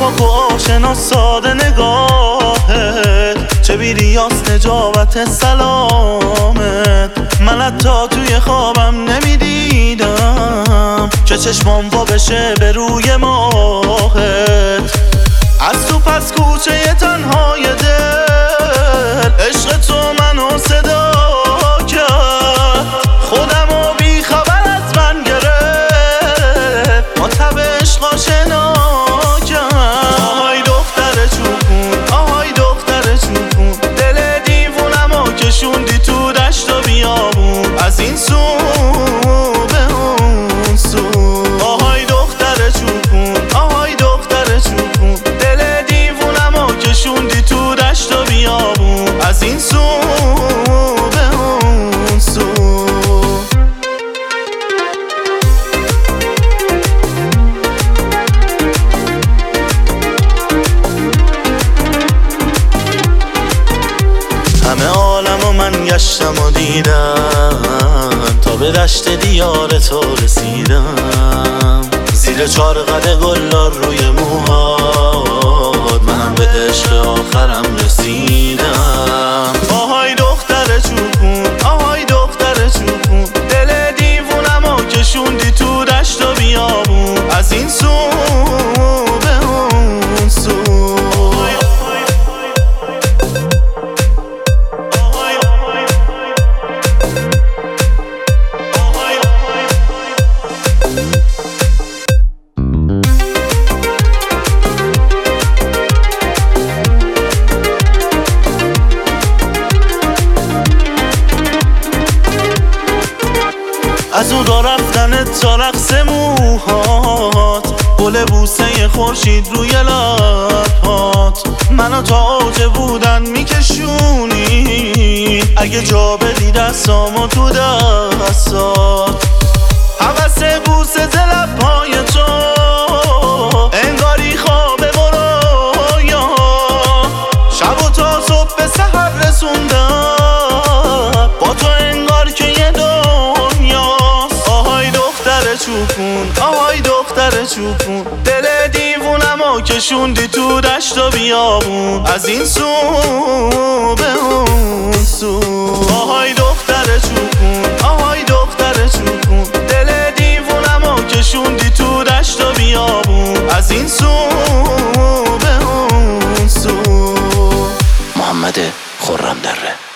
پاک و آشنا ساده نگاهت، چه بیریاس نجابت سلامت. من حتی توی خوابم نمیدیدم که چشمام وا بشه به روی ماهت. از تو پس کوچه تنهای دل عشق تو منو صدا کرد، خودمو بی خبر از من گرفت، ما تب عشق آشنا کرد. آهای دختر چوبون، آهای دختر چوبون، دل دیوونمو کشوندی تو دشت و بیابون، از این سو به اون سو. آهای دختر چوبون، آهای دختر چوبون، دل دیوونمو کشوندی تو دشت و بیابون، از این سو به اون سو. همه عالمو من گشتم و دیدم، تا به دشت دیار تو رسیدم. زیر چارقد گلار روی موهات منم به عشق آخرم رسیدم. آهای دختر چوبون، آهای دختر چوبون، دل دیوونمو کشوندی تو دشت و بیابون، از این سو به اون سو. از اون را رفتن تا رقص موهات، گل بوسه خورشید روی لبهات، منو تا اوج بودن میکشونی، اگه جا بدی دستامو تو دستات. هوس بوسه ز لبهای تو انگاری خواب برایا، شب و تا صبح به سحر رسوندم، با تو انگار که یه دنیاست. آهای دختر چوبون، آهای دختر چوبون، دل دیوونمو کشوندی تو دشت و بیابون، از این سو به اون سو. آهای دختر چوبون، آهای دختر چوبون، دل دیوونمو کشوندی تو دشت و بیابون، از این سو به اون سو. محمد خرم‌دره.